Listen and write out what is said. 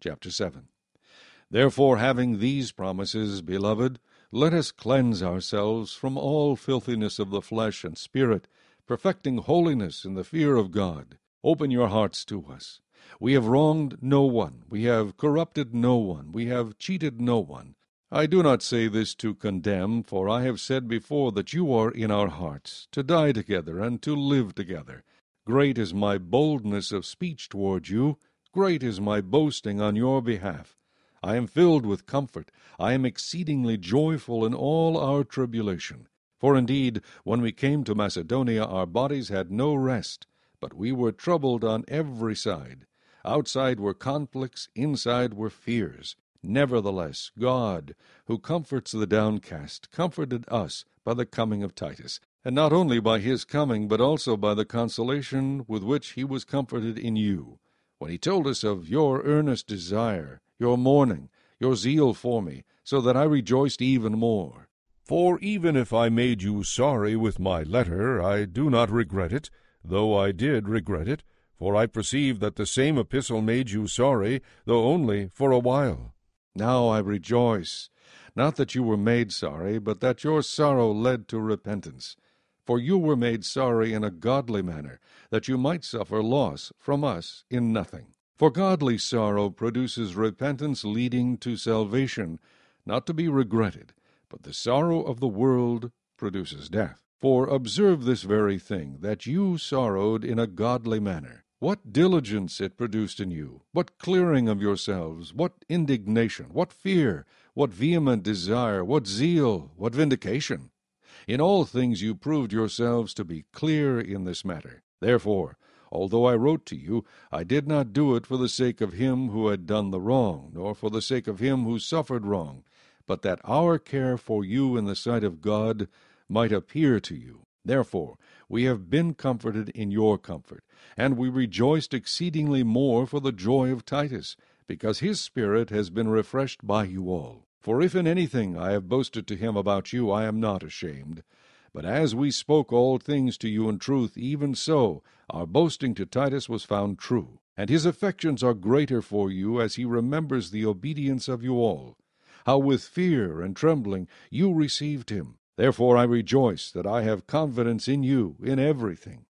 chapter 7. Therefore, having these promises, beloved, let us cleanse ourselves from all filthiness of the flesh and spirit, perfecting holiness in the fear of God. Open your hearts to us. We have wronged no one, we have corrupted no one, we have cheated no one. I do not say this to condemn, for I have said before that you are in our hearts, to die together and to live together. Great is my boldness of speech toward you, great is my boasting on your behalf. I am filled with comfort, I am exceedingly joyful in all our tribulation. For indeed, when we came to Macedonia, our bodies had no rest, but we were troubled on every side. Outside were conflicts, inside were fears. Nevertheless, God, who comforts the downcast, comforted us by the coming of Titus, and not only by his coming, but also by the consolation with which he was comforted in you, when he told us of your earnest desire, your mourning, your zeal for me, so that I rejoiced even more. For even if I made you sorry with my letter, I do not regret it, though I did regret it, for I perceive that the same epistle made you sorry, though only for a while. Now I rejoice, not that you were made sorry, but that your sorrow led to repentance. For you were made sorry in a godly manner, that you might suffer loss from us in nothing. For godly sorrow produces repentance leading to salvation, not to be regretted, but the sorrow of the world produces death. For observe this very thing, that you sorrowed in a godly manner. What diligence it produced in you, what clearing of yourselves, what indignation, what fear, what vehement desire, what zeal, what vindication. In all things you proved yourselves to be clear in this matter. Therefore, although I wrote to you, I did not do it for the sake of him who had done the wrong, nor for the sake of him who suffered wrong, but that our care for you in the sight of God might appear to you. Therefore, we have been comforted in your comfort, and we rejoiced exceedingly more for the joy of Titus, because his spirit has been refreshed by you all. For if in anything I have boasted to him about you, I am not ashamed. But as we spoke all things to you in truth, even so our boasting to Titus was found true. And his affections are greater for you, as he remembers the obedience of you all, how with fear and trembling you received him. Therefore I rejoice that I have confidence in you in everything.